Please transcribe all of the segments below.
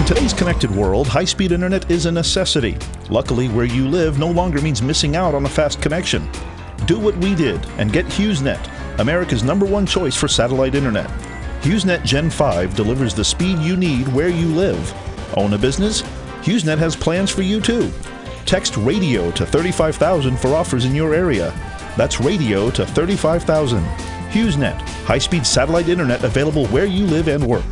In today's connected world, high-speed internet is a necessity. Luckily, where you live no longer means missing out on a fast connection. Do what we did and get HughesNet, America's #1 choice for satellite internet. HughesNet Gen 5 delivers the speed you need where you live. Own a business? HughesNet has plans for you too. Text RADIO to 35,000 for offers in your area. That's RADIO to 35,000. HughesNet, high-speed satellite internet available where you live and work.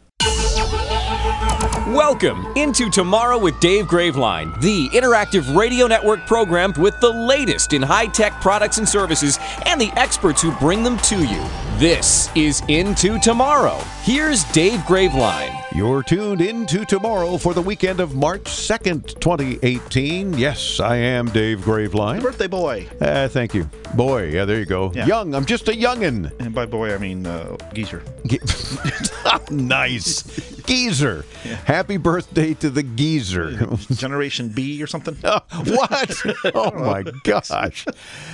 Welcome into Tomorrow with Dave Graveline, the interactive radio network program with the latest in high-tech products and services and the experts who bring them to you. This is Into Tomorrow. Here's Dave Graveline. You're tuned into Tomorrow for the weekend of March 2nd, 2018. Yes, I am Dave Graveline. Birthday boy. Thank you. Boy, yeah, there you go. Yeah. Young, I'm just a youngin'. And by boy, I mean geezer. Nice. Geezer. Yeah. Happy birthday to the geezer. Generation B or something? What? Oh, my gosh.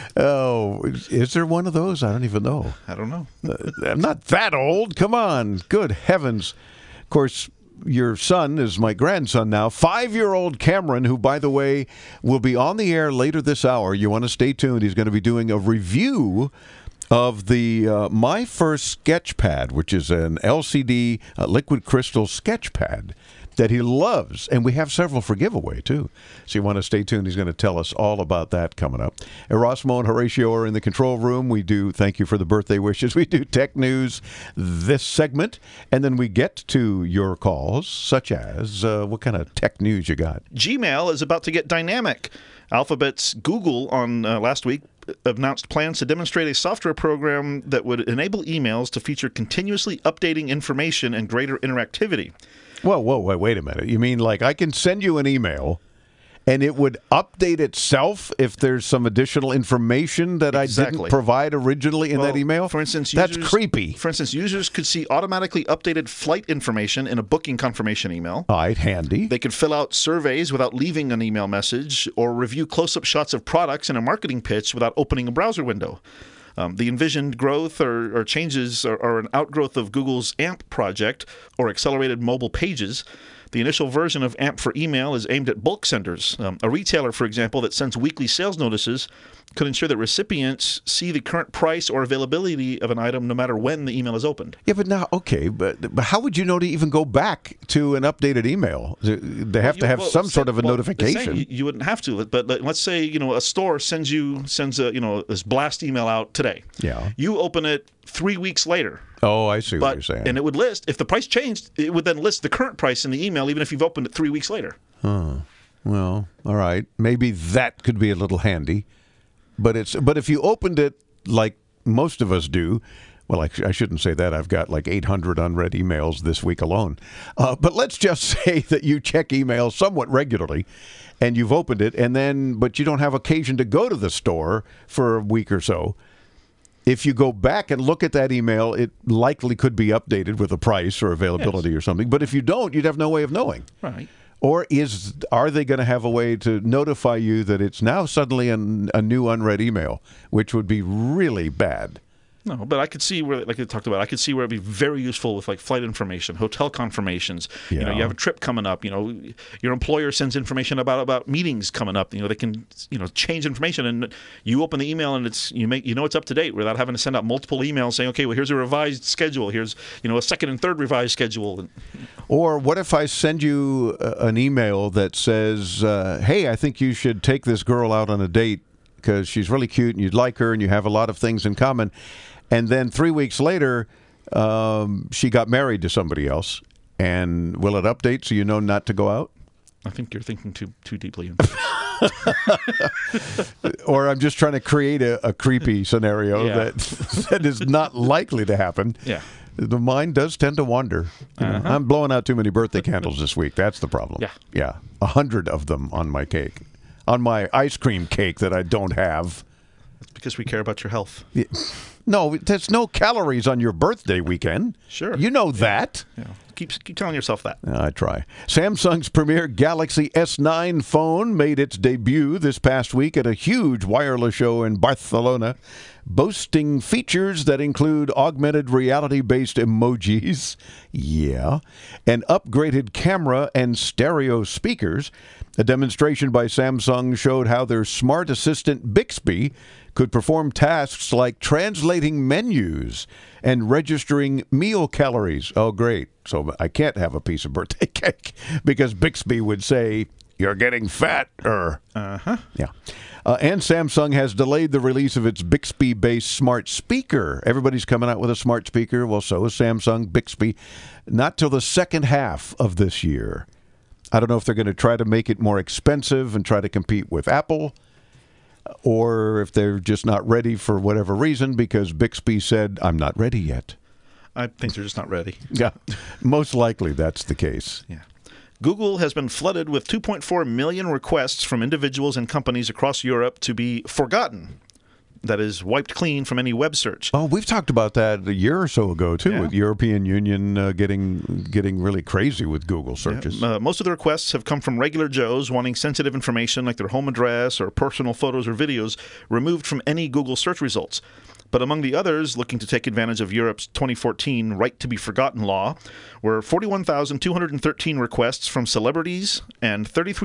Oh, is there one of those? I don't even know. I don't know. I'm not that old. Come on. Good heavens. Of course, your son is my grandson now, 5-year-old Cameron, who, by the way, will be on the air later this hour. You want to stay tuned. He's going to be doing a review of the My First Sketchpad, which is an LCD liquid crystal sketch pad that he loves. And we have several for giveaway, too. So you want to stay tuned. He's going to tell us all about that coming up. Erasmo and Horatio are in the control room. We do, thank you for the birthday wishes. We do tech news this segment. And then we get to your calls, such as, what kind of tech news you got? Gmail is about to get dynamic. Alphabet's Google on last week announced plans to demonstrate a software program that would enable emails to feature continuously updating information and greater interactivity. Whoa, wait a minute. You mean like I can send you an email and it would update itself if there's some additional information that I didn't provide originally in that email? For instance, that's creepy. For instance, users could see automatically updated flight information in a booking confirmation email. All right, handy. They could fill out surveys without leaving an email message or review close-up shots of products in a marketing pitch without opening a browser window. The envisioned growth or changes are an outgrowth of Google's AMP project, or Accelerated Mobile Pages. The initial version of AMP for email is aimed at bulk senders. A retailer, for example, that sends weekly sales notices could ensure that recipients see the current price or availability of an item no matter when the email is opened. Yeah, but now, okay, but how would you know to even go back to an updated email? They have to have some sort of a notification. You wouldn't have to, but let's say a store sends a this blast email out today. Yeah. You open it 3 weeks later. Oh, I see what you're saying. And it would list, if the price changed, it would then list the current price in the email, even if you've opened it 3 weeks later. Huh. Well, all right. Maybe that could be a little handy. But if you opened it like most of us do, well, I shouldn't say that. I've got like 800 unread emails this week alone. But let's just say that you check email somewhat regularly, and you've opened it, but you don't have occasion to go to the store for a week or so. If you go back and look at that email, it likely could be updated with a price or availability or something. But if you don't, you'd have no way of knowing. Right. Or are they going to have a way to notify you that it's now suddenly a new unread email, which would be really bad? No, but I could see where, like I talked about, I could see where it'd be very useful with like flight information, hotel confirmations. Yeah. You have a trip coming up. Your employer sends information about meetings coming up. They can change information, and you open the email and it's up to date without having to send out multiple emails saying, okay, well here's a revised schedule. Here's a second and third revised schedule. Or what if I send you an email that says, hey, I think you should take this girl out on a date because she's really cute and you'd like her and you have a lot of things in common. And then 3 weeks later, she got married to somebody else. And will it update so you know not to go out? I think you're thinking too deeply. Or I'm just trying to create a creepy scenario that is not likely to happen. Yeah. The mind does tend to wander. I'm blowing out too many birthday candles this week. That's the problem. Yeah. 100 of them on my cake. On my ice cream cake that I don't have. That's because we care about your health. No, there's no calories on your birthday weekend. Sure. You know that. Yeah. keep telling yourself that. I try. Samsung's premier Galaxy S9 phone made its debut this past week at a huge wireless show in Barcelona, boasting features that include augmented reality-based emojis, an upgraded camera and stereo speakers. A demonstration by Samsung showed how their smart assistant Bixby could perform tasks like translating menus and registering meal calories. Oh, great. So I can't have a piece of birthday cake because Bixby would say, "You're getting fatter." Yeah. And Samsung has delayed the release of its Bixby-based smart speaker. Everybody's coming out with a smart speaker. Well, so is Samsung Bixby. Not till the second half of this year. I don't know if they're going to try to make it more expensive and try to compete with Apple, or if they're just not ready for whatever reason because Bixby said, "I'm not ready yet." I think they're just not ready. Yeah, most likely that's the case. Yeah. Google has been flooded with 2.4 million requests from individuals and companies across Europe to be forgotten. That is, wiped clean from any web search. Oh, we've talked about that a year or so ago, too, Yeah. with European Union getting really crazy with Google searches. Yeah. Most of the requests have come from regular Joes wanting sensitive information like their home address or personal photos or videos removed from any Google search results. But among the others looking to take advantage of Europe's 2014 Right to be Forgotten law were 41,213 requests from celebrities and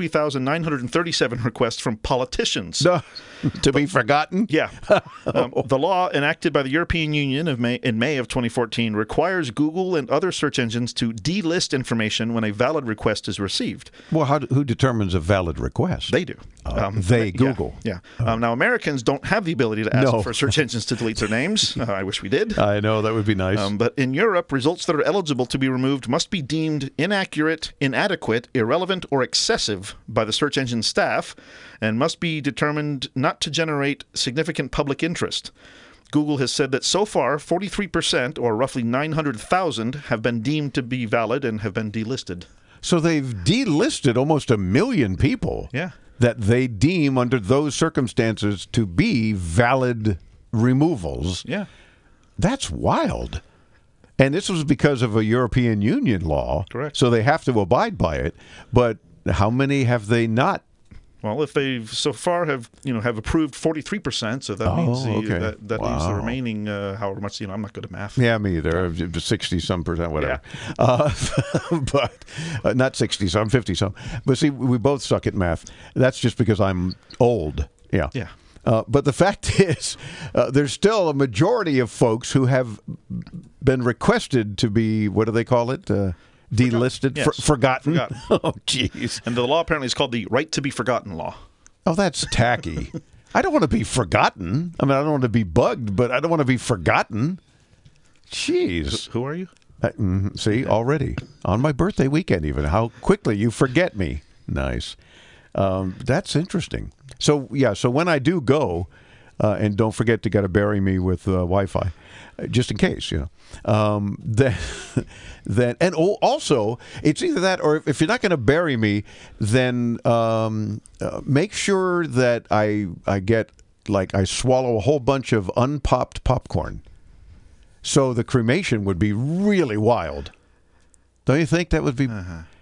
33,937 requests from politicians. To be forgotten? Yeah. The law enacted by the European Union in May of 2014 requires Google and other search engines to delist information when a valid request is received. Well, who determines a valid request? They do. Google. Yeah. Now, Americans don't have the ability to ask No. for search engines to delete their names. I wish we did. I know, that would be nice. But in Europe, results that are eligible to be removed must be deemed inaccurate, inadequate, irrelevant, or excessive by the search engine staff and must be determined not to generate significant public interest. Google has said that so far, 43%, or roughly 900,000, have been deemed to be valid and have been delisted. So they've delisted almost 1 million people Yeah. that they deem under those circumstances to be valid removals. Yeah. That's wild. And this was because of a European Union law. Correct. So they have to abide by it. But how many have they not? Well, if they've so far have approved 43%, so that means okay. that leaves the remaining however much. I'm not good at math. Yeah, me either. 60-some%, whatever. But not 60-some, 50-some. But see, we both suck at math. That's just because I'm old. Yeah. Yeah. But the fact is, there's still a majority of folks who have been requested to be, what do they call it? Delisted? Yes. Forgotten? Forgotten. Oh, jeez. And the law apparently is called the Right to be Forgotten law. Oh, that's tacky. I don't want to be forgotten. I mean, I don't want to be bugged, but I don't want to be forgotten. Jeez. Who are you? See, already. On my birthday weekend, even. How quickly you forget me. Nice. That's interesting. So, yeah, so when I do go, and don't forget to gotta bury me with Wi-Fi, just in case, then and also it's either that or if you're not going to bury me, then make sure that I get I swallow a whole bunch of unpopped popcorn. So the cremation would be really wild. Don't you think that would be?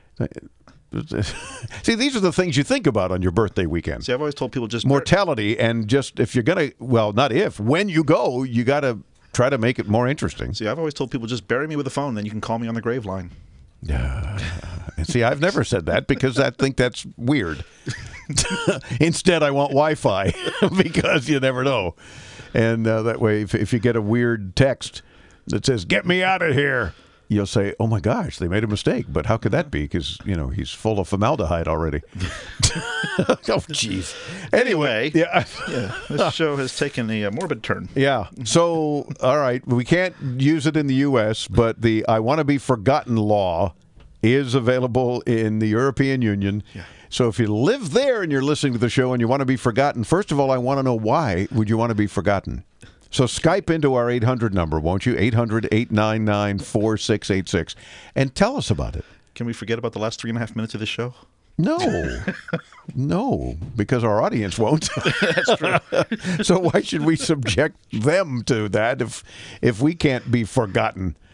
See, these are the things you think about on your birthday weekend. See, I've always told people just mortality, and just if you're going to, when you go, you got to try to make it more interesting. See, I've always told people just bury me with a phone, then you can call me on the grave line. And see, I've never said that because I think that's weird. Instead, I want Wi-Fi because you never know. And that way, if you get a weird text that says, "Get me out of here," you'll say, "Oh my gosh, they made a mistake." But how could that be? Because, he's full of formaldehyde already. Oh, jeez. Anyway. Yeah, this show has taken a morbid turn. Yeah. So, all right, we can't use it in the U.S., but the I Want to Be Forgotten law is available in the European Union. Yeah. So if you live there and you're listening to the show and you want to be forgotten, first of all, I want to know why would you want to be forgotten? So Skype into our 800 number, won't you? 800-899-4686. And tell us about it. Can we forget about the last 3.5 minutes of this show? No. No, because our audience won't. That's true. So why should we subject them to that if we can't be forgotten?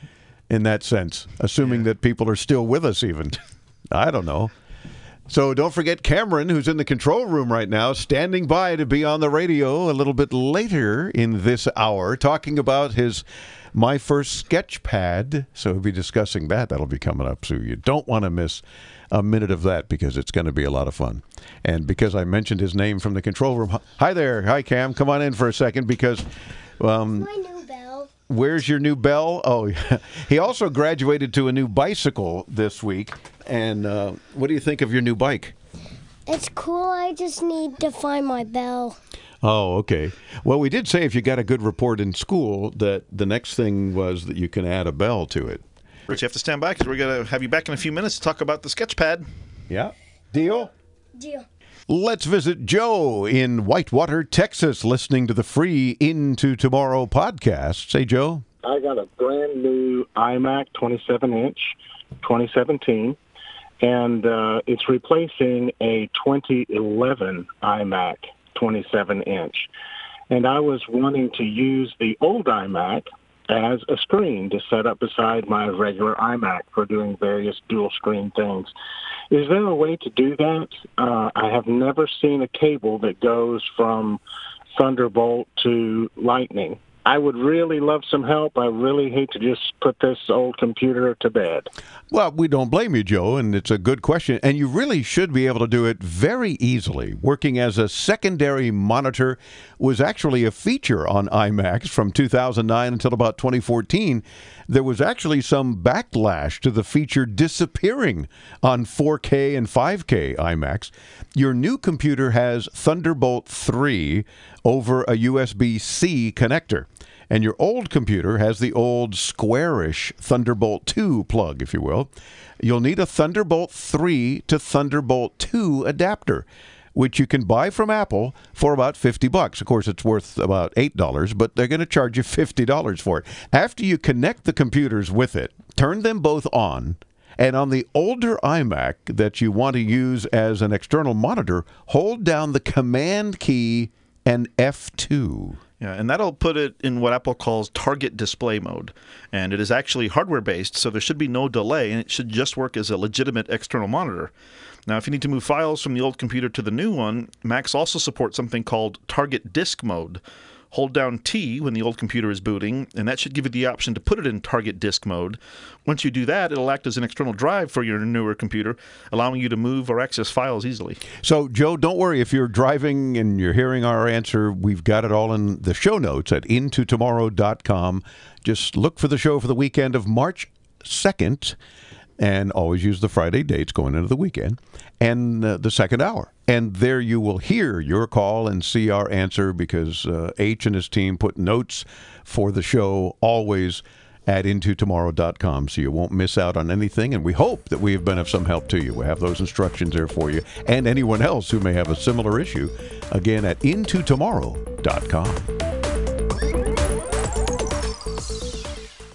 in that sense, assuming that people are still with us even. I don't know. So don't forget Cameron, who's in the control room right now, standing by to be on the radio a little bit later in this hour, talking about his My First Sketch Pad. So he'll be discussing that. That'll be coming up. So you don't want to miss a minute of that because it's going to be a lot of fun. And because I mentioned his name from the control room, hi there. Hi, Cam. Come on in for a second because... my new bell. Where's your new bell? Oh, he also graduated to a new bicycle this week. And what do you think of your new bike? It's cool. I just need to find my bell. Oh, okay. Well, we did say if you got a good report in school that the next thing was that you can add a bell to it. Rich, you have to stand by because we're going to have you back in a few minutes to talk about the Sketchpad. Yeah. Deal? Deal. Let's visit Joe in Whitewater, Texas, listening to the free Into Tomorrow podcast. Say, Joe. I got a brand new iMac 27-inch, 2017, and it's replacing a 2011 iMac 27-inch. And I was wanting to use the old iMac as a screen to set up beside my regular iMac for doing various dual-screen things. Is there a way to do that? I have never seen a cable that goes from Thunderbolt to Lightning. I would really love some help. I really hate to just put this old computer to bed. Well, we don't blame you, Joe, and it's a good question. And you really should be able to do it very easily. Working as a secondary monitor was actually a feature on iMacs from 2009 until about 2014. There was actually some backlash to the feature disappearing on 4K and 5K iMacs. Your new computer has Thunderbolt 3 over a USB-C connector. And your old computer has the old squarish Thunderbolt 2 plug, if you will. You'll need a Thunderbolt 3 to Thunderbolt 2 adapter, which you can buy from Apple for about $50. Of course, it's worth about $8, but they're going to charge you $50 for it. After you connect the computers with it, turn them both on, and on the older iMac that you want to use as an external monitor, hold down the Command key and F2. Yeah, and that'll put it in what Apple calls target display mode. And it is actually hardware-based, so there should be no delay, and it should just work as a legitimate external monitor. Now, if you need to move files from the old computer to the new one, Macs also support something called target disk mode. Hold down T when the old computer is booting, and that should give you the option to put it in target disk mode. Once you do that, it'll act as an external drive for your newer computer, allowing you to move or access files easily. So, Joe, don't worry. If you're driving and you're hearing our answer, we've got it all in the show notes at intotomorrow.com. Just look for the show for the weekend of March 2nd, and always use the Friday dates going into the weekend, and the second hour. And there you will hear your call and see our answer because H and his team put notes for the show always at intotomorrow.com, so you won't miss out on anything. And we hope that we have been of some help to you. We have those instructions there for you and anyone else who may have a similar issue. Again, at intotomorrow.com.